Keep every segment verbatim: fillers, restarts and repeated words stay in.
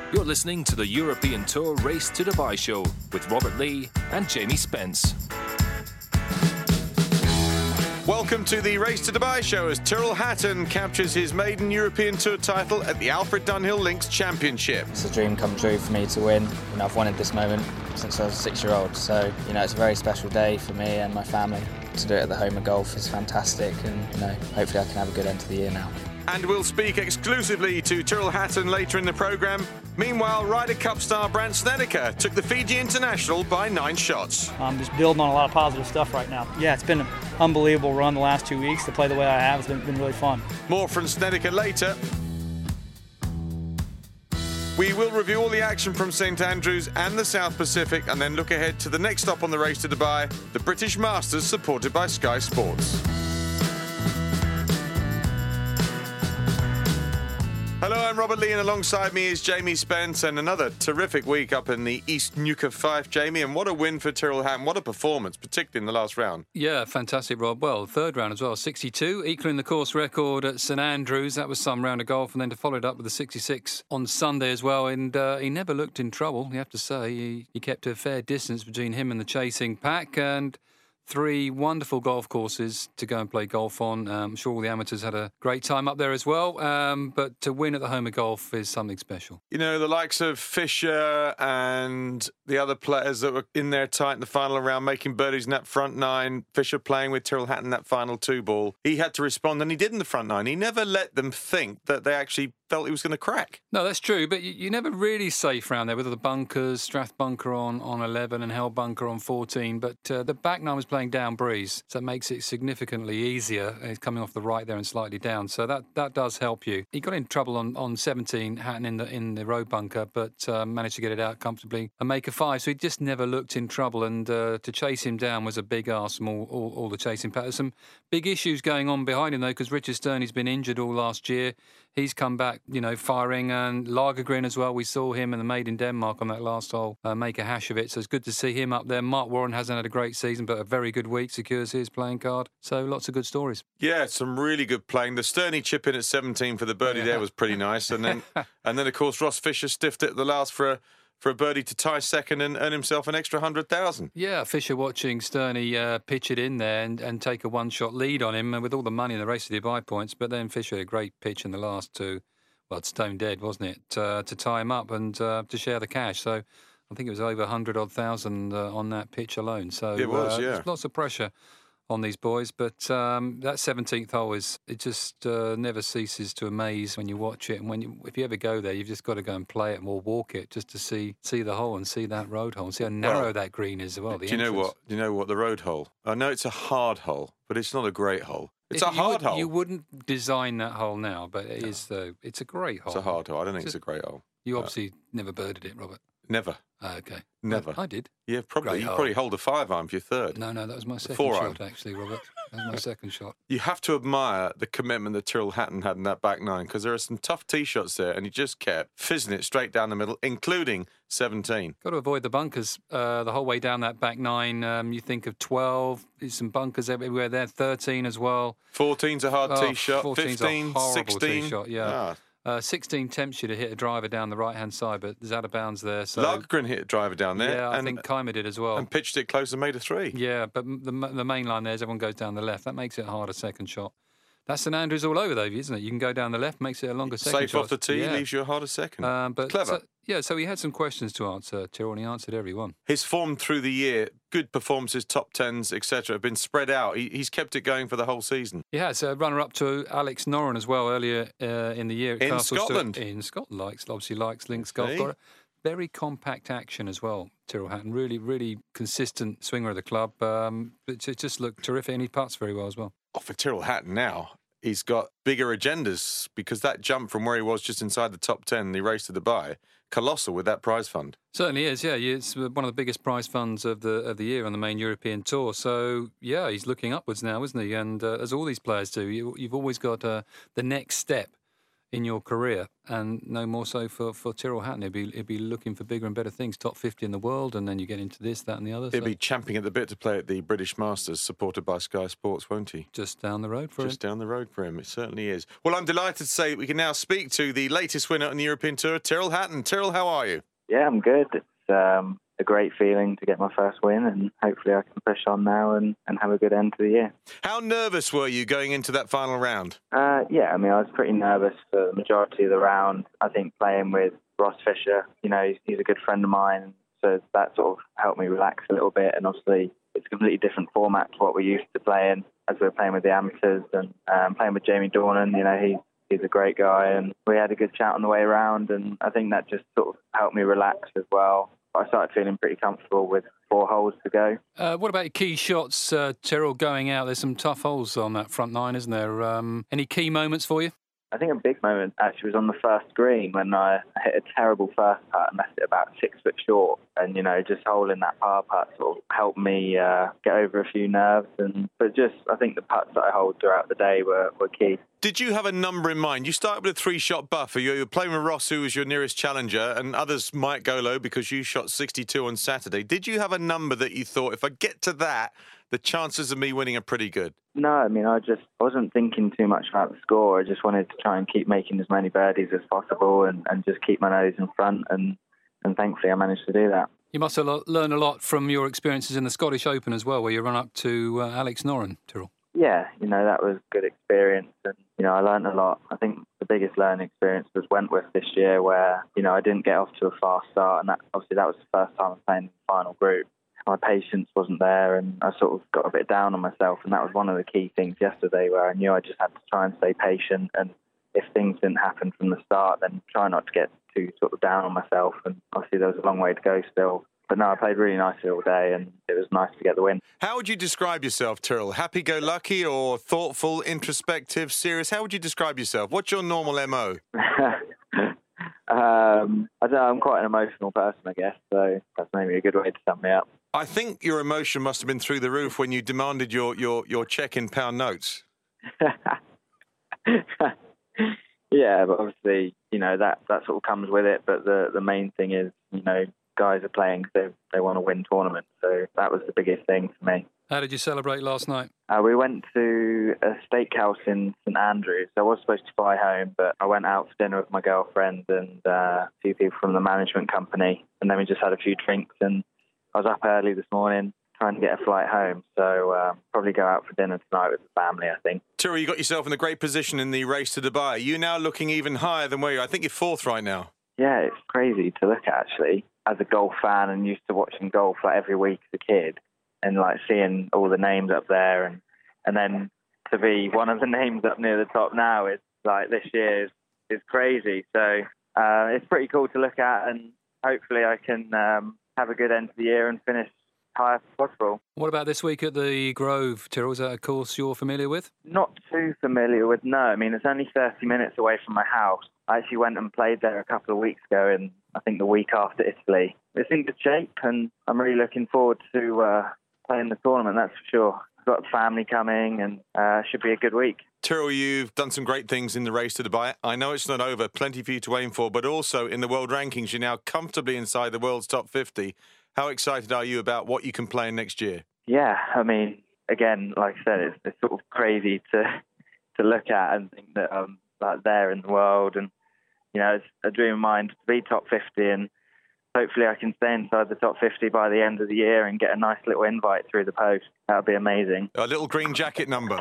You're listening to the European Tour Race to Dubai show with Robert Lee and Jamie Spence. Welcome to the Race to Dubai show as Tyrrell Hatton captures his maiden European Tour title at the Alfred Dunhill Links Championship. It's a dream come true for me to win. You know, I've wanted this moment since I was a six-year-old, so you know it's a very special day for me and my family. To do it at the home of golf is fantastic, and you know hopefully I can have a good end to the year now. And we'll speak exclusively to Tyrrell Hatton later in the programme. Meanwhile, Ryder Cup star Brandt Snedeker took the Fiji International by nine shots. I'm just building on a lot of positive stuff right now. Yeah, it's been an unbelievable run the last two weeks. To play the way I have, it's been, been really fun. More from Snedeker later. We will review all the action from St Andrews and the South Pacific and then look ahead to the next stop on the Race to Dubai, the British Masters, supported by Sky Sports. Hello, I'm Robert Lee, and alongside me is Jamie Spence, and another terrific week up in the East Nuke of Fife, Jamie, and what a win for Tyrrell Hatton. What a performance, particularly in the last round. Yeah, fantastic, Rob. Well, third round as well, sixty-two, equaling the course record at St Andrews. That was some round of golf, and then to follow it up with the sixty-six on Sunday as well, and uh, he never looked in trouble, you have to say. He, he kept a fair distance between him and the chasing pack, and three wonderful golf courses to go and play golf on. Um, I'm sure all the amateurs had a great time up there as well. Um, but to win at the home of golf is something special. You know, the likes of Fisher and the other players that were in there tight in the final round, making birdies in that front nine. Fisher playing with Tyrrell Hatton that final two ball. He had to respond, and he did in the front nine. He never let them think that they actually felt he was going to crack. No, that's true, but you, you're never really safe around there with the bunkers, Strath bunker on, on eleven and Hell bunker on fourteen, but uh, the back nine was playing down breeze, so that makes it significantly easier. It's coming off the right there and slightly down, so that, that does help you. He got in trouble on, on seventeen, Hatton in the in the road bunker, but uh, managed to get it out comfortably and make a five, so he just never looked in trouble, and uh, to chase him down was a big ask from all, all, all the chasing pack. There's some big issues going on behind him, though, because Richard Sterney's been injured all last year. He's come back, you know, firing, and Lagergren as well. We saw him in the Made in Denmark on that last hole uh, make a hash of it, so it's good to see him up there. Mark Warren hasn't had a great season, but a very good week, secures his playing card. So lots of good stories. Yeah, some really good playing. The Sterney chip in at seventeen for the birdie yeah. there was pretty nice, and then and then of course Ross Fisher stiffed it at the last for a for a birdie to tie second and earn himself an extra one hundred thousand. Yeah, Fisher watching Sterney uh, pitch it in there and, and take a one-shot lead on him, and with all the money in the Race to Dubai points, but then Fisher had a great pitch in the last two. Well, it's stone dead, wasn't it, uh, to tie him up and uh, to share the cash. So I think it was over one hundred odd thousand uh, on that pitch alone. So it was, uh, yeah. There's lots of pressure on these boys, but um, that seventeenth hole is it just uh, never ceases to amaze when you watch it. And when you, if you ever go there, you've just got to go and play it or walk it just to see see the hole and see that road hole and see how narrow well, that green is as well. The do you entrance. know what? Do you know what the road hole? I know it's a hard hole, but it's not a great hole. It's If a hard would, hole. You wouldn't design that hole now, but it no. is though. It's a great hole. It's a hard hole. I don't think it's, it's a great hole. You obviously uh, never birded it, Robert. Never. Oh, okay. Never. I, I did. Yeah, probably. Great you hole. probably hold a five iron for your third. No, no, that was my second four shot, iron. actually, Robert. That was my second shot. You have to admire the commitment that Tyrrell Hatton had in that back nine, because there are some tough tee shots there, and he just kept fizzing it straight down the middle, including seventeen. Got to avoid the bunkers uh, the whole way down that back nine. Um, you think of twelve, there's some bunkers everywhere there, thirteen as well. fourteen's a hard oh, tee shot, fourteen's fifteen, a horrible sixteen. Tee shot, yeah. Ah. Uh, sixteen tempts you to hit a driver down the right-hand side, but there's out of bounds there. So Lagergren hit a driver down there. Yeah, I and, think Keimer did as well. And pitched it close and made a three. Yeah, but the, the main line there is everyone goes down the left. That makes it a harder second shot. That's St Andrews all over, though, isn't it? You can go down the left, makes it a longer second Safe shot. off the tee, yeah. leaves you a harder second. Um, but Clever. So, yeah, so he had some questions to answer, Tyrrell, and he answered every one. His form through the year, good performances, top tens, et cetera, have been spread out. He, he's kept it going for the whole season. He has a runner-up to Alex Noren as well earlier uh, in the year at in Castle Scotland. St- in Scotland, likes obviously likes links golf. Got a very compact action as well. Tyrrell Hatton, really, really consistent swinger of the club. Um, it, it just looked terrific, and he putts very well as well. Oh, for Tyrrell Hatton now, he's got bigger agendas, because that jump from where he was just inside the top ten, the Race to Dubai, colossal with that prize fund. Certainly is, yeah. It's one of the biggest prize funds of the of the year on the main European tour. So, yeah, he's looking upwards now, isn't he? And uh, as all these players do, you, you've always got uh, the next step in your career, and no more so for, for Tyrrell Hatton. He'd be, he'd be looking for bigger and better things, top fifty in the world, and then you get into this, that and the other. He'll so. be champing at the bit to play at the British Masters, supported by Sky Sports, won't he? Just down the road for Just him. down the road for him, it certainly is. Well, I'm delighted to say that we can now speak to the latest winner on the European Tour, Tyrrell Hatton. Tyrrell, how are you? Yeah, I'm good. It's um, a great feeling to get my first win, and hopefully I can push on now and, and have a good end to the year. How nervous were you going into that final round? Uh, yeah, I mean, I was pretty nervous for the majority of the round. I think playing with Ross Fisher, you know, he's, he's a good friend of mine, so that sort of helped me relax a little bit. And obviously, it's a completely different format to what we're used to playing as we were playing with the amateurs and um, playing with Jamie Dornan. You know, he's He's a great guy, and we had a good chat on the way around, and I think that just sort of helped me relax as well. I started feeling pretty comfortable with four holes to go. Uh, what about your key shots, uh, Tyrrell, going out? There's some tough holes on that front nine, isn't there? Um, any key moments for you? I think a big moment actually was on the first green when I hit a terrible first putt and left it about six foot short. And, you know, just holding that par putt sort of helped me uh, get over a few nerves. And But just, I think the putts that I hold throughout the day were, were key. Did you have a number in mind? You started with a three-shot buffer. You were playing with Ross, who was your nearest challenger, and others might go low because you shot sixty-two on Saturday. Did you have a number that you thought, if I get to that, the chances of me winning are pretty good? No, I mean, I just wasn't thinking too much about the score. I just wanted to try and keep making as many birdies as possible and, and just keep my nose in front, and, and thankfully I managed to do that. You must have learned a lot from your experiences in the Scottish Open as well, where you run up to uh, Alex Noren, Tyrrell. Yeah, you know, that was a good experience, and, you know, I learned a lot. I think the biggest learning experience was Wentworth this year, where, you know, I didn't get off to a fast start, and that, obviously that was the first time I was playing in the final group. My patience wasn't there, and I sort of got a bit down on myself, and that was one of the key things yesterday, where I knew I just had to try and stay patient, and if things didn't happen from the start, then try not to get too sort of down on myself. And obviously there was a long way to go still. But no, I played really nicely all day, and it was nice to get the win. How would you describe yourself, Tyrrell? Happy-go-lucky or thoughtful, introspective, serious? How would you describe yourself? What's your normal M O? um, I don't know, I'm quite an emotional person, I guess, so that's maybe a good way to sum me up. I think your emotion must have been through the roof when you demanded your, your, your cheque in pound notes. Yeah, but obviously, you know, that, that sort of comes with it. But the, the main thing is, you know, guys are playing because they, they want to win tournaments. So that was the biggest thing for me. How did you celebrate last night? Uh, we went to a steakhouse in St Andrews. I was supposed to fly home, but I went out for dinner with my girlfriend and uh, a few people from the management company. And then we just had a few drinks, and I was up early this morning trying to get a flight home. So uh, probably go out for dinner tonight with the family, I think. Tyrrell, you got yourself in a great position in the race to Dubai. You're now looking even higher than where you are. I think you're fourth right now. Yeah, it's crazy to look at, actually. As a golf fan and used to watching golf like every week as a kid, and like seeing all the names up there, and and then to be one of the names up near the top now is like this year is, is crazy. So uh, it's pretty cool to look at, and hopefully I can um, have a good end to the year and finish high as possible. What about this week at the Grove, Tyrrell? Is that a course you're familiar with? Not too familiar with, no. I mean, it's only thirty minutes away from my house. I actually went and played there a couple of weeks ago, and I think the week after Italy. It's in good shape, and I'm really looking forward to uh, playing the tournament, that's for sure. I've got family coming, and uh, should be a good week. Tyrrell, you've done some great things in the race to Dubai. I know it's not over, plenty for you to aim for, but also in the world rankings, you're now comfortably inside the world's top fifty. How excited are you about what you can play in next year? Yeah, I mean, again, like I said, it's, it's sort of crazy to to look at and think that I'm like there in the world, and you know, it's a dream of mine to be top fifty, and hopefully I can stay inside the top fifty by the end of the year and get a nice little invite through the post. That would be amazing. A little green jacket number.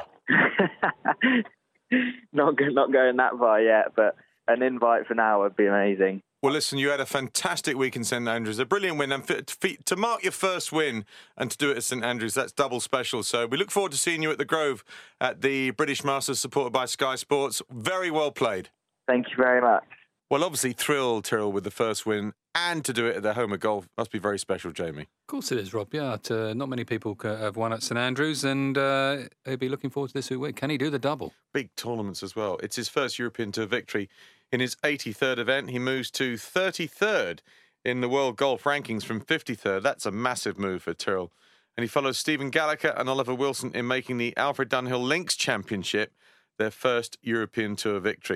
not not going that far yet, but an invite for now would be amazing. Well, listen, you had a fantastic week in St Andrews, a brilliant win. And to mark your first win and to do it at St Andrews, that's double special. So we look forward to seeing you at the Grove at the British Masters, supported by Sky Sports. Very well played. Thank you very much. Well, obviously thrilled, Tyrrell, with the first win, and to do it at their home of golf must be very special, Jamie. Of course it is, Rob. Yeah, uh, not many people have won at St Andrews, and uh, he'll be looking forward to this week. Can he do the double? Big tournaments as well. It's his first European Tour victory. In his eighty-third event, he moves to thirty-third in the world golf rankings from fifty-third. That's a massive move for Tyrrell. And he follows Stephen Gallagher and Oliver Wilson in making the Alfred Dunhill Links Championship their first European Tour victory.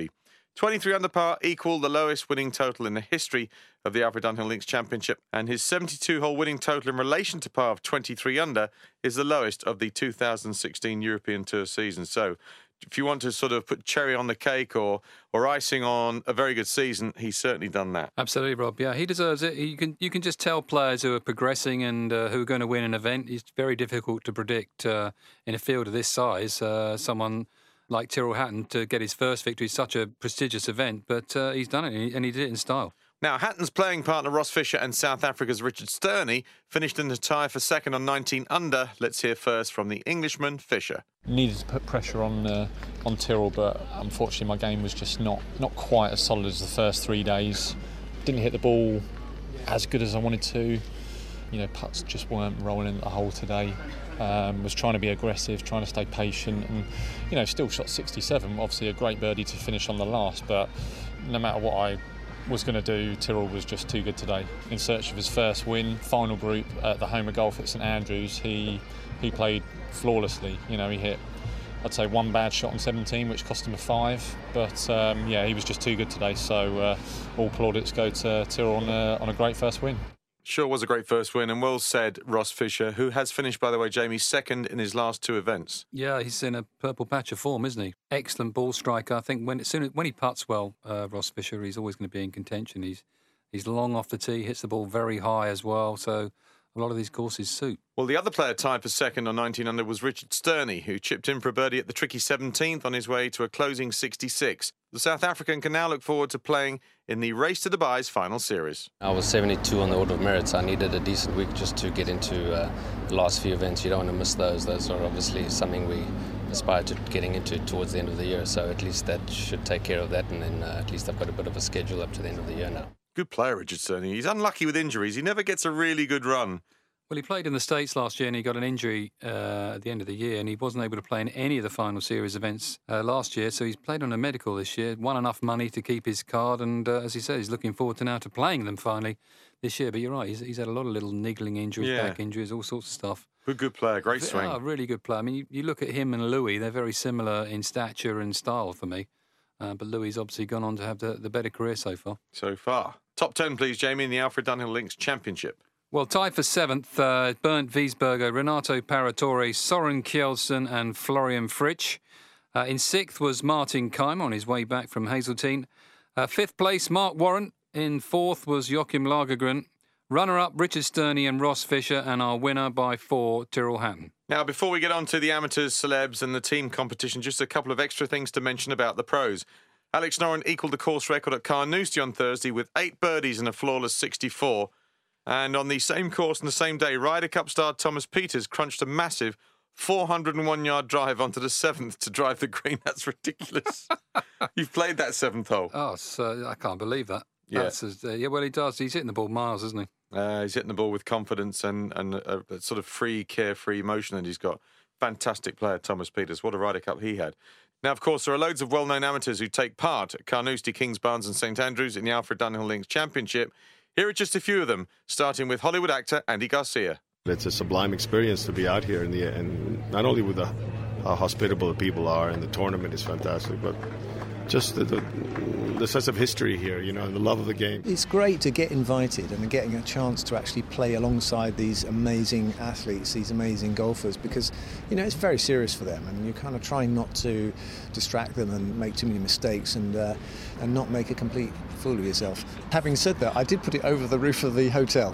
twenty-three under par equalled the lowest winning total in the history of the Alfred Dunhill Links Championship, and his seventy-two hole winning total in relation to par of twenty-three under is the lowest of the two thousand sixteen European Tour season. So if you want to sort of put cherry on the cake or or icing on a very good season, he's certainly done that. Absolutely, Rob. Yeah, he deserves it. You can you can just tell players who are progressing and uh, who are going to win an event. It's very difficult to predict uh, in a field of this size. Uh, someone like Tyrrell Hatton to get his first victory is such a prestigious event, but uh, he's done it, and he, and he did it in style. Now, Hatton's playing partner Ross Fisher and South Africa's Richard Sterney finished in the tie for second on nineteen under. Let's hear first from the Englishman, Fisher. Needed to put pressure on uh, on Tyrrell, but unfortunately my game was just not, not quite as solid as the first three days. Didn't hit the ball as good as I wanted to. You know, putts just weren't rolling in the hole today. Um, was trying to be aggressive, trying to stay patient, and you know, still shot sixty-seven. Obviously a great birdie to finish on the last, but no matter what I was going to do, Tyrrell was just too good today. In search of his first win, final group at the home of golf at St Andrews, he he played flawlessly. You know, he hit, I'd say, one bad shot on seventeen, which cost him a five. But um, yeah, he was just too good today. So uh, all plaudits go to Tyrrell on a, on a great first win. Sure was a great first win, and well said, Ross Fisher, who has finished, by the way, Jamie, second in his last two events. Yeah, he's in a purple patch of form, isn't he? Excellent ball striker. I think when as soon as, when he putts well, uh, Ross Fisher, he's always going to be in contention. He's he's long off the tee, hits the ball very high as well. So a lot of these courses suit. Well, the other player tied for second on nineteen under was Richard Sterney, who chipped in for a birdie at the tricky seventeenth on his way to a closing sixty-six. The South African can now look forward to playing in the Race to Dubai's final series. I was seventy-two on the order of merits. I needed a decent week just to get into uh, the last few events. You don't want to miss those. Those are obviously something we aspire to getting into towards the end of the year. So at least that should take care of that. And then uh, at least I've got a bit of a schedule up to the end of the year now. Good player, Richard Sterney. He's unlucky with injuries. He never gets a really good run. Well, he played in the States last year and he got an injury uh, at the end of the year and he wasn't able to play in any of the final series events uh, last year. So he's played on a medical this year, won enough money to keep his card and, uh, as he said, he's looking forward to now to playing them finally this year. But you're right, he's, he's had a lot of little niggling injuries, yeah. back injuries, all sorts of stuff. Good, good player, great swing. Oh, really good player. I mean, you, you look at him and Louis, they're very similar in stature and style for me. Uh, but Louis obviously gone on to have the, the better career so far. So far. Top ten, please, Jamie, in the Alfred Dunhill Links Championship. Well, tied for seventh, uh, Bernd Wiesberger, Renato Paratore, Soren Kjeldsen and Florian Fritsch. Uh, in sixth was Martin Keim on his way back from Hazeltine. Uh, fifth place, Mark Warren. In fourth was Joachim Lagergren. Runner-up, Richard Sterney and Ross Fisher, and our winner by four, Tyrrell Hatton. Now, before we get on to the amateurs, celebs and the team competition, just a couple of extra things to mention about the pros. Alex Noren equalled the course record at Carnoustie on Thursday with eight birdies and a flawless sixty-four. And on the same course on the same day, Ryder Cup star Thomas Pieters crunched a massive four hundred and one yard drive onto the seventh to drive the green. That's ridiculous. You've played that seventh hole. Oh, so I can't believe that. Yeah. That's as, uh, yeah, well, he does. He's hitting the ball miles, isn't he? Uh, he's hitting the ball with confidence and, and a, a sort of free, carefree motion that he's got. Fantastic player, Thomas Pieters. What a Ryder Cup he had. Now, of course, there are loads of well-known amateurs who take part at Carnoustie, Kingsbarns and St Andrews in the Alfred Dunhill Links Championship. Here are just a few of them, starting with Hollywood actor Andy Garcia. It's a sublime experience to be out here, in the, and not only with the, how hospitable the people are, and the tournament is fantastic, but just the, the, the sense of history here, you know, and the love of the game. It's great to get invited and getting a chance to actually play alongside these amazing athletes, these amazing golfers, because, you know, it's very serious for them, and you're kind of trying not to distract them and make too many mistakes and uh, and not make a complete fool of yourself. Having said that, I did put it over the roof of the hotel.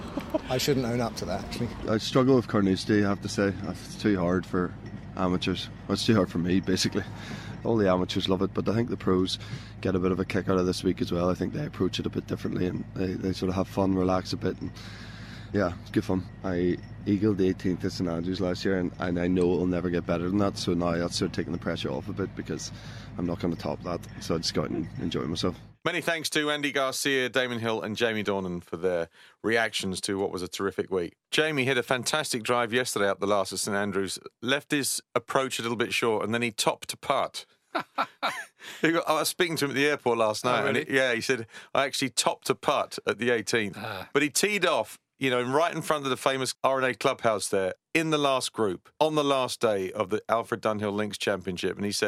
I shouldn't own up to that, actually. I struggle with Carnoustie, I have to say. It's too hard for amateurs. Well, it's too hard for me, basically. All the amateurs love it, but I think the pros get a bit of a kick out of this week as well. I think they approach it a bit differently and they, they sort of have fun, relax a bit. And yeah, it's good fun. I eagled the eighteenth at St Andrews last year, and, and I know it'll never get better than that, so now that's sort of taking the pressure off a bit because I'm not going to top that. So I just go out and enjoy myself. Many thanks to Andy Garcia, Damon Hill and Jamie Dornan for their reactions to what was a terrific week. Jamie hit a fantastic drive yesterday up the last at St Andrews, left his approach a little bit short, and then he topped to putt. I was speaking to him at the airport last night, oh, really? and he, yeah, he said, I actually topped a putt at the eighteenth. Ah. But he teed off, you know, right in front of the famous R and A clubhouse there, in the last group, on the last day of the Alfred Dunhill Links Championship. And he said,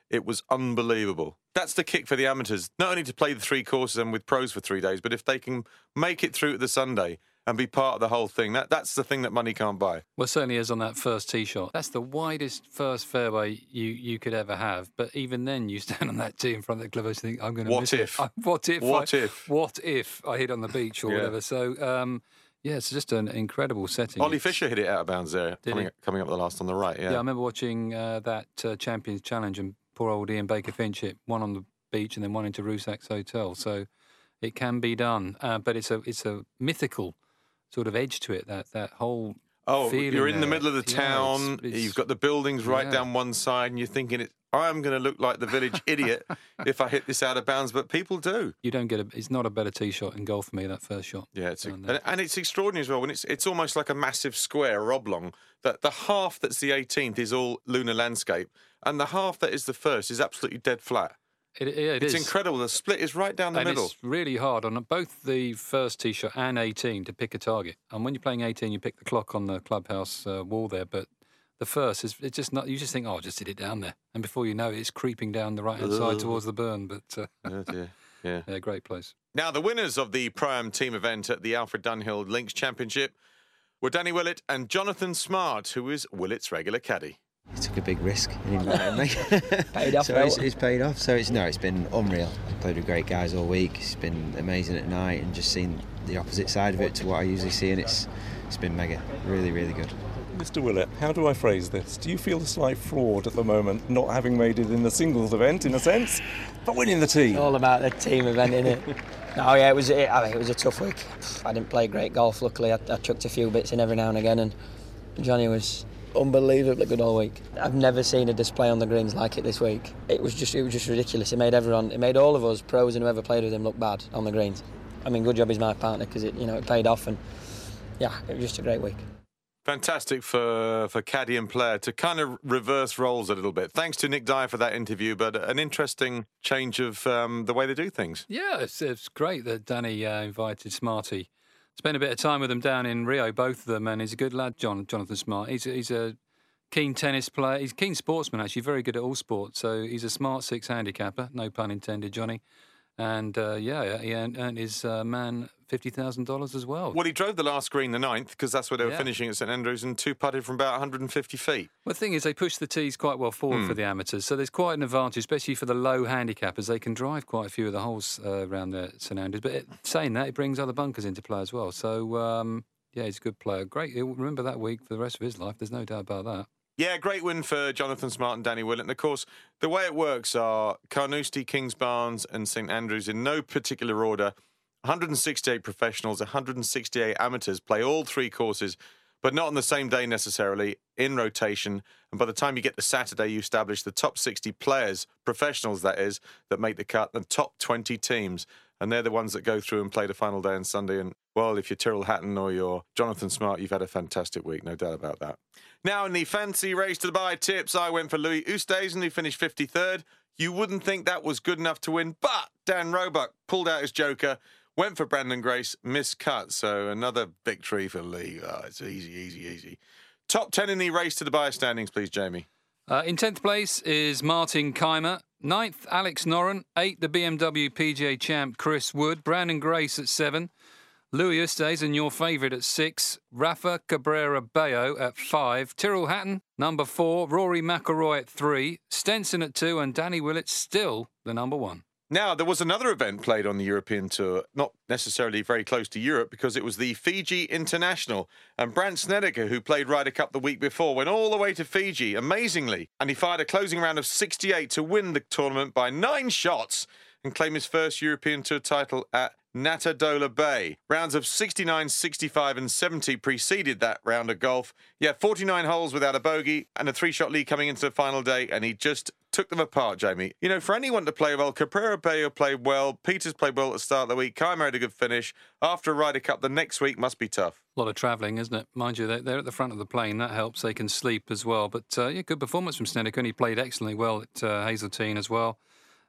It was unbelievable. That's the kick for the amateurs, not only to play the three courses and with pros for three days, but if they can make it through to the Sunday and be part of the whole thing, that, that's the thing that money can't buy. Well, it certainly is on that first tee shot. That's the widest first fairway you, you could ever have. But even then, you stand on that tee in front of the clubhouse and think, I'm going to What miss if? it. What if? What I, if? What if I hit on the beach or Yeah. whatever? So, um, yeah, it's just an incredible setting. Ollie It's- Fisher hit it out of bounds there, Did coming, he? coming up the last on the right, yeah. Yeah, I remember watching uh, that uh, Champions Challenge and poor old Ian Baker Finch hit one on the beach and then one into Rusak's hotel. So it can be done, uh, but it's a it's a mythical sort of edge to it. That that whole Oh, feeling you're in the there. middle of the Yeah, town, it's- it's- you've got the buildings right yeah. down one side, and you're thinking, it, I'm going to look like the village idiot if I hit this out of bounds, but people do. You don't get a. It's not a better tee shot in golf for me. That first shot. Yeah, it's down and, there. and it's extraordinary as well when it's it's almost like a massive square or oblong. That the half that's the eighteenth is all lunar landscape, and the half that is the first is absolutely dead flat. It, yeah, it it's is. incredible. The split is right down the and middle. It's really hard on both the first tee shot and eighteen to pick a target. And when you're playing eighteen, you pick the clock on the clubhouse uh, wall there, but the first is it's just not. You just think, oh, just hit it down there, and before you know it, it's creeping down the right hand side Ugh. towards the burn. But uh, Oh dear. Yeah. yeah, great place. Now, the winners of the Pro-Am team event at the Alfred Dunhill Links Championship were Danny Willett and Jonathan Smart, who is Willett's regular caddy. He took a big risk and invited me. Paid off, so though. it's, it's paid off. So it's no, it's been unreal. I've played with great guys all week. It's been amazing at night, and just seeing the opposite side of it to what I usually see, and it's it's been mega, really, really good. Mister Willett, how do I phrase this? Do you feel a slight fraud at the moment, not having made it in the singles event, in a sense, but winning the team? All about the team event, innit? No, yeah, it was. It, I think it was a tough week. I didn't play great golf. Luckily, I, I chucked a few bits in every now and again, and Johnny was unbelievably good all week. I've never seen a display on the greens like it this week. It was just, it was just ridiculous. It made everyone, it made all of us pros and whoever played with him look bad on the greens. I mean, good job he's my partner because it, you know, it paid off, and yeah, it was just a great week. Fantastic for, for caddy and player to kind of reverse roles a little bit. Thanks to Nick Dyer for that interview, but an interesting change of um, the way they do things. Yeah, it's, it's great that Danny uh, invited Smarty. Spent a bit of time with them down in Rio, both of them, and he's a good lad, John Jonathan Smart. He's a, he's a keen tennis player. He's a keen sportsman, actually, very good at all sports. So he's a smart six handicapper, no pun intended, Johnny. And, uh, yeah, he earned, earned his uh, man fifty thousand dollars as well. Well, he drove the last green, the ninth, because that's where they were Yeah. finishing at St Andrews, and two-putted from about one hundred fifty feet. Well, the thing is, they push the tees quite well forward Hmm. for the amateurs, so there's quite an advantage, especially for the low handicappers. They can drive quite a few of the holes uh, around there at St Andrews. But it, saying that, it brings other bunkers into play as well. So, um, yeah, he's a good player. Great. He'll remember that week for the rest of his life. There's no doubt about that. Yeah, great win for Jonathan Smart and Danny Willett. And, of course, the way it works are Carnoustie, Kingsbarns and St Andrews in no particular order. one hundred sixty-eight professionals, one hundred sixty-eight amateurs play all three courses, but not on the same day necessarily, in rotation. And by the time you get to Saturday, you establish the top sixty players, professionals that is, that make the cut, the top twenty teams. And they're the ones that go through and play the final day on Sunday. And, well, if you're Tyrrell Hatton or you're Jonathan Smart, you've had a fantastic week, no doubt about that. Now, in the fancy race to Dubai tips, I went for Louis Oosthuizen, who finished fifty-third. You wouldn't think that was good enough to win, but Dan Roebuck pulled out his joker, went for Brandon Grace, miscut. So another victory for Lee. Oh, it's easy, easy, easy. Top ten in the race to Dubai standings, please, Jamie. Uh, in tenth place is Martin Keimer. ninth, Alex Noren. eighth, the B M W P G A champ Chris Wood. Brandon Grace at seven. Louis Oosthuizen, your favourite, at six. Rafa Cabrera Bello at five. Tyrrell Hatton, number four. Rory McIlroy at three. Stenson at two. And Danny Willett still the number one. Now, there was another event played on the European Tour, not necessarily very close to Europe, because it was the Fiji International. And Brandt Snedeker, who played Ryder Cup the week before, went all the way to Fiji, amazingly. And he fired a closing round of sixty-eight to win the tournament by nine shots and claim his first European Tour title at Natadola Bay. Rounds of sixty-nine, sixty-five and seventy preceded that round of golf. He had forty-nine holes without a bogey and a three-shot lead coming into the final day, and he just took them apart, Jamie. You know, for anyone to play well, Cabrera Bello played well, Peters played well at the start of the week, Keimer had a good finish. After a Ryder Cup, the next week must be tough. A lot of travelling, isn't it? Mind you, they're, they're at the front of the plane. That helps. They can sleep as well. But, uh, yeah, good performance from Snedeker, and he played excellently well at uh, Hazeltine as well.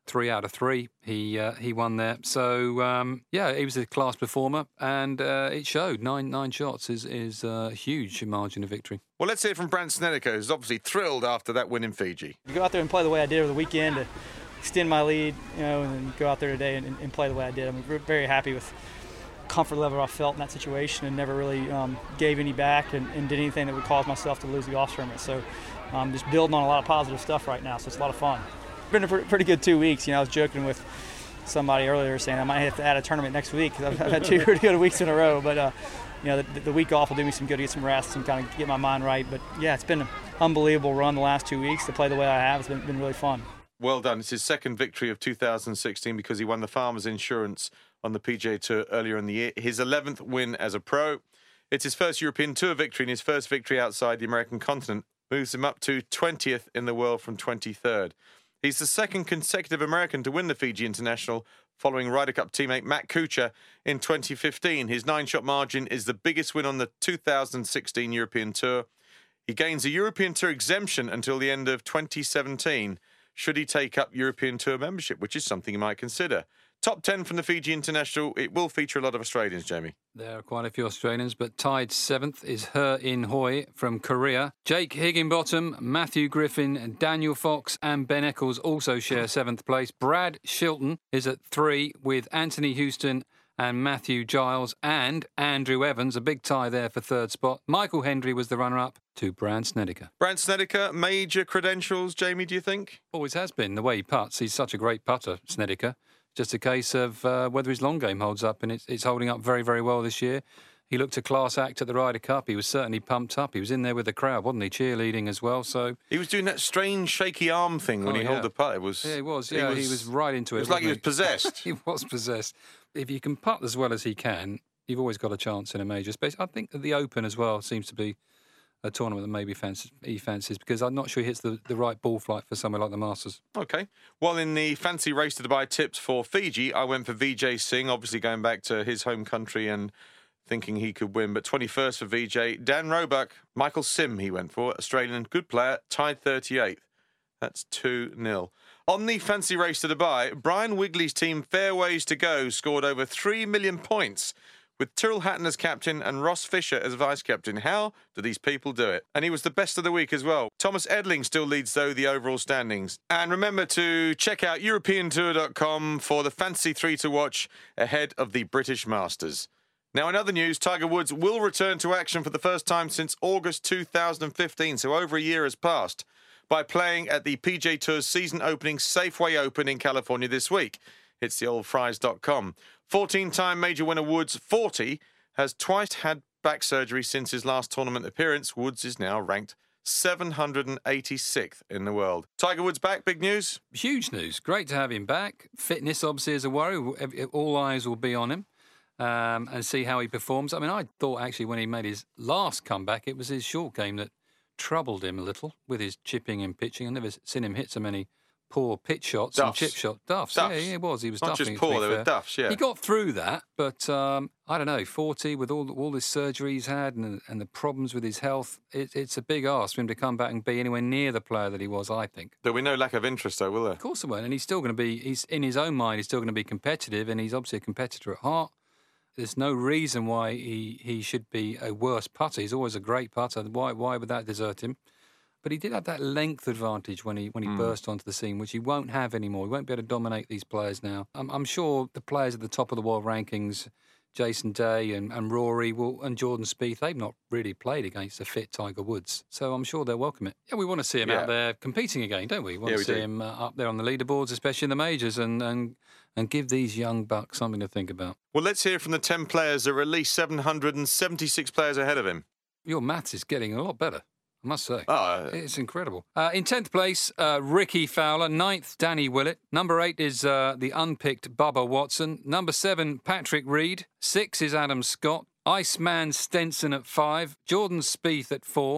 three out of three. He uh, he won there. So um, yeah, he was a class performer, and uh, it showed. Nine nine shots is is a huge margin of victory. Well, let's hear from Brandt Snedeker, who's obviously thrilled after that win in Fiji. You go out there and play the way I did over the weekend to extend my lead, you know, and then go out there today and, and play the way I did. I'm very happy with comfort level I felt in that situation, and never really um, gave any back and, and did anything that would cause myself to lose the golf tournament. So I'm um, just building on a lot of positive stuff right now, so it's a lot of fun. It's been a pretty good two weeks. You know, I was joking with somebody earlier saying I might have to add a tournament next week because I've, I've had two pretty good weeks in a row. But uh, you know, the, the week off will do me some good to get some rest and kind of get my mind right. But yeah, it's been an unbelievable run the last two weeks to play the way I have. It's been, been really fun. Well done. It's his second victory of two thousand sixteen because he won the Farmers Insurance on the P G A Tour earlier in the year. His eleventh win as a pro. It's his first European Tour victory and his first victory outside the American continent. Moves him up to twentieth in the world from twenty-third. He's the second consecutive American to win the Fiji International, following Ryder Cup teammate Matt Kuchar in twenty fifteen. His nine-shot margin is the biggest win on the two thousand sixteen European Tour. He gains a European Tour exemption until the end of twenty seventeen, should he take up European Tour membership, which is something he might consider. Top ten from the Fiji International. It will feature a lot of Australians, Jamie. There are quite a few Australians, but tied seventh is Her In Hoi from Korea. Jake Higginbottom, Matthew Griffin, Daniel Fox and Ben Eccles also share seventh place. Brad Shilton is at three with Anthony Houston and Matthew Giles and Andrew Evans, a big tie there for third spot. Michael Hendry was the runner-up to Brandt Snedeker. Brandt Snedeker, major credentials, Jamie, do you think? Always has been, the way he putts. He's such a great putter, Snedeker. Just a case of uh, whether his long game holds up, and it's, it's holding up very, very well this year. He looked a class act at the Ryder Cup. He was certainly pumped up. He was in there with the crowd, wasn't he? Cheerleading as well. So he was doing that strange shaky arm thing when oh, he yeah. held the putt. It was. Yeah, he was. Yeah, he was, he was right into it. It was like he was possessed. He was possessed. If you can putt as well as he can, you've always got a chance in a major space. I think that the Open as well seems to be a tournament that maybe fancies, he fancies, because I'm not sure he hits the, the right ball flight for somewhere like the Masters. OK. Well, in the fancy race to Dubai tips for Fiji, I went for Vijay Singh, obviously going back to his home country and thinking he could win. But twenty-first for Vijay. Dan Roebuck, Michael Sim he went for, Australian, good player, tied thirty-eighth. That's two nil. On the fancy race to Dubai, Brian Wigley's team Fairways to Go scored over three million points with Tyrrell Hatton as captain and Ross Fisher as vice-captain. How do these people do it? And he was the best of the week as well. Thomas Edling still leads, though, the overall standings. And remember to check out European Tour dot com for the fancy three to watch ahead of the British Masters. Now, in other news, Tiger Woods will return to action for the first time since August two thousand fifteen, so over a year has passed, by playing at the P G A Tour's season-opening Safeway Open in California this week. It's the old fries dot com. fourteen-time major winner Woods, forty, has twice had back surgery since his last tournament appearance. Woods is now ranked seven hundred eighty-sixth in the world. Tiger Woods back, big news? Huge news. Great to have him back. Fitness obviously is a worry. All eyes will be on him um, and see how he performs. I mean, I thought actually when he made his last comeback, it was his short game that troubled him a little with his chipping and pitching. I've never seen him hit so many poor pitch shots duffs. and chip shot duffs. duffs. Yeah, he was. He was not duffing, just poor, they were duffs. Yeah, he got through that, but um, I don't know. Forty with all all this surgery he's had and and the problems with his health, it, it's a big ask for him to come back and be anywhere near the player that he was. I think there'll be no lack of interest, though, will there? Of course there won't. And he's still going to be. He's in his own mind. He's still going to be competitive, and he's obviously a competitor at heart. There's no reason why he, he should be a worse putter. He's always a great putter. Why why would that desert him? But he did have that length advantage when he when he mm. burst onto the scene, which he won't have anymore. He won't be able to dominate these players now. I'm, I'm sure the players at the top of the world rankings, Jason Day and, and Rory will, and Jordan Spieth, they've not really played against a fit Tiger Woods. So I'm sure they'll welcome it. Yeah, we want to see him yeah. out there competing again, don't we? We want yeah, to we see do. him uh, up there on the leaderboards, especially in the majors, and, and, and give these young bucks something to think about. Well, let's hear from the ten players that are at least seven hundred seventy-six players ahead of him. Your maths is getting a lot better, I must say. Oh, it's incredible. Uh, in tenth place, uh, Ricky Fowler. Ninth, Danny Willett. Number eight is uh, the unpicked Bubba Watson. Number seven, Patrick Reed. Six is Adam Scott. Iceman Stenson at five. Jordan Spieth at four.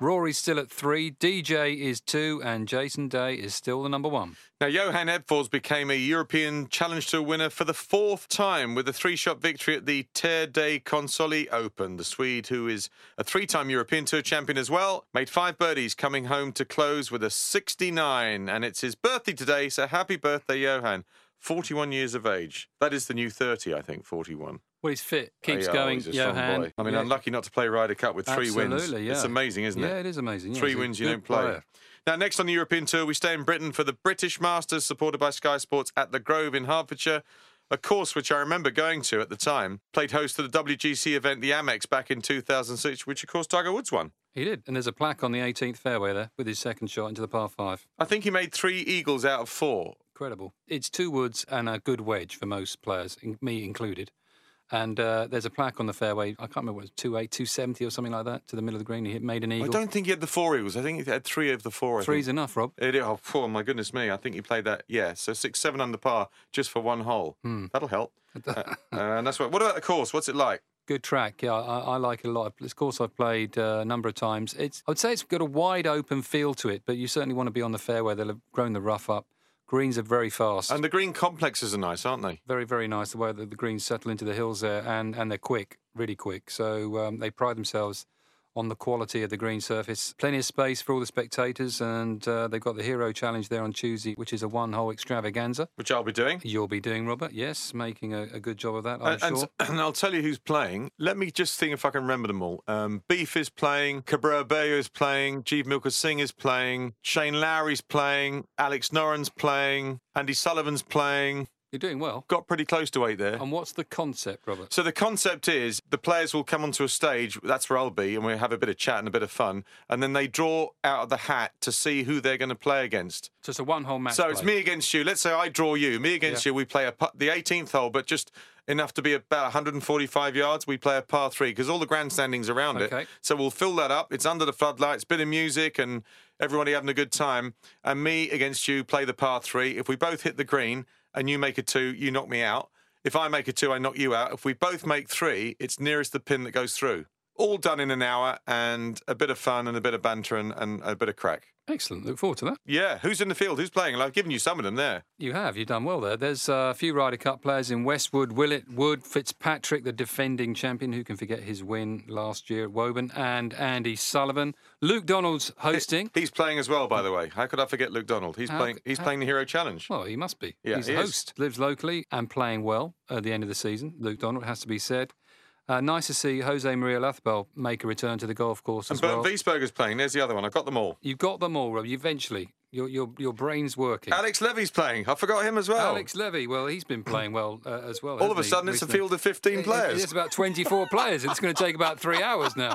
Rory's still at three, D J is two, and Jason Day is still the number one. Now, Johan Edfors became a European Challenge Tour winner for the fourth time with a three-shot victory at the Terre dei Consoli Open. The Swede, who is a three-time European Tour champion as well, made five birdies, coming home to close with a sixty-nine. And it's his birthday today, so happy birthday, Johan. forty-one years of age. That is the new thirty, I think, forty-one. Well, he's fit, keeps oh, going, he's a strong Johan. boy. I mean, yeah. unlucky not to play Ryder Cup with three Absolutely, wins. Yeah. It's amazing, isn't it? Yeah, it is amazing. Yeah, three he's wins, a you good don't play. player. Now, next on the European Tour, we stay in Britain for the British Masters, supported by Sky Sports at the Grove in Hertfordshire. A course which I remember going to at the time. Played host to the W G C event, the Amex, back in two thousand six, which, of course, Tiger Woods won. He did, and there's a plaque on the eighteenth fairway there with his second shot into the par five. I think he made three eagles out of four. Incredible. It's two woods and a good wedge for most players, me included. And uh, there's a plaque on the fairway. I can't remember what it was, two eight, two seventy or something like that, to the middle of the green. He made an eagle. I don't think he had the four eagles. I think he had three of the four. I Three's think. enough, Rob. It, oh, oh, my goodness me. I think he played that, yeah. So six, seven under par just for one hole. Hmm. That'll help. uh, and that's what. What about the course? What's it like? Good track, yeah. I, I like it a lot. This course I've played uh, a number of times. It's, I would say it's got a wide open feel to it, but you certainly want to be on the fairway. They'll have grown the rough up. Greens are very fast. And the green complexes are nice, aren't they? Very, very nice, the way that the greens settle into the hills there, and, and they're quick, really quick. So um, they pride themselves on the quality of the green surface. Plenty of space for all the spectators, and uh, they've got the Hero Challenge there on Tuesday, which is a one-hole extravaganza. Which I'll be doing. You'll be doing, Robert, yes, making a, a good job of that, I'm and, sure. And, and I'll tell you who's playing. Let me just think if I can remember them all. Um, Beef is playing, Cabrera Bello is playing, Jeev Milka Singh is playing, Shane Lowry's playing, Alex Noren's playing, Andy Sullivan's playing. You're doing well. Got pretty close to eight there. And what's the concept, Robert? So the concept is the players will come onto a stage, that's where I'll be, and we'll have a bit of chat and a bit of fun, and then they draw out of the hat to see who they're going to play against. So it's a one-hole match So play. it's me against you. Let's say I draw you. Me against Yeah. you, we play a, the eighteenth hole, but just enough to be about one hundred forty-five yards. We play a par three, because all the grandstanding's around Okay. it. So we'll fill that up. It's under the floodlights, bit of music, and everybody having a good time. And me against you play the par three. If we both hit the green and you make a two, you knock me out. If I make a two, I knock you out. If we both make three, it's nearest the pin that goes through. All done in an hour, and a bit of fun and a bit of banter and, and a bit of crack. Excellent. Look forward to that. Yeah. Who's in the field? Who's playing? Well, I've given you some of them there. You have. You've done well there. There's uh, a few Ryder Cup players in Westwood. Willett Wood, Fitzpatrick, the defending champion, who can forget his win last year at Woburn, and Andy Sullivan. Luke Donald's hosting. He, he's playing as well, by the way. How could I forget Luke Donald? He's How playing. c- He's how- playing the Hero Challenge. Well, he must be. Yeah, He's he a is. host. Lives locally and playing well at the end of the season. Luke Donald, has to be said. Uh, nice to see Jose Maria Lathbel make a return to the golf course And as Bernd well. Wiesberger's playing. There's the other one. I've got them all. You've got them all, Rob. Eventually, your your your brain's working. Alex Levy's playing. I forgot him as well. Alex Levy, well, he's been playing well uh, as well. All of a hasn't he, sudden, it's a recently? field of fifteen It- players. It's about twenty-four players. It's going to take about three hours now.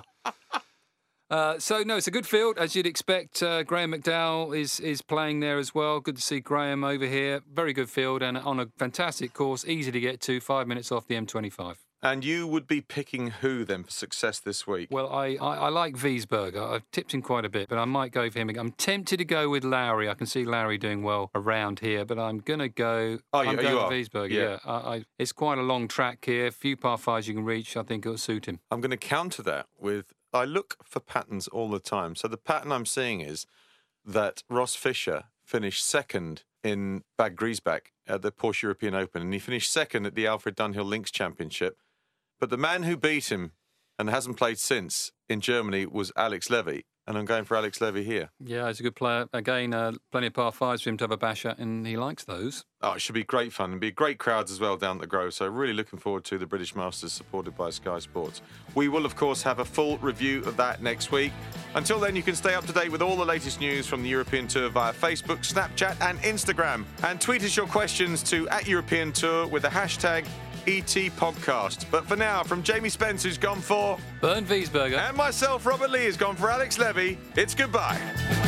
Uh, so, no, it's a good field, as you'd expect. Uh, Graham McDowell is is playing there as well. Good to see Graham over here. Very good field and on a fantastic course, easy to get to, five minutes off the M twenty-five. And you would be picking who then for success this week? Well, I, I, I like Wiesberger. I've tipped him quite a bit, but I might go for him again. I'm tempted to go with Lowry. I can see Lowry doing well around here, but I'm going to go... Oh, you- I'm you going are? for Wiesberger, Yeah. yeah. I, I, it's quite a long track here. A few par fives you can reach. I think it'll suit him. I'm going to counter that with, I look for patterns all the time. So the pattern I'm seeing is that Ross Fisher finished second in Bad Griesbach at the Porsche European Open, and he finished second at the Alfred Dunhill Links Championship. But the man who beat him and hasn't played since in Germany was Alex Levy, and I'm going for Alex Levy here. Yeah, he's a good player. Again, uh, plenty of par fives for him to have a bash at, and he likes those. Oh, it should be great fun and be great crowds as well down at the Grove. So really looking forward to the British Masters supported by Sky Sports. We will, of course, have a full review of that next week. Until then, you can stay up to date with all the latest news from the European Tour via Facebook, Snapchat and Instagram. And tweet us your questions to at European Tour with the hashtag E T Podcast. But for now, from Jamie Spence, who's gone for Bernd Wiesberger, and myself, Robert Lee, has gone for Alex Levy, it's goodbye.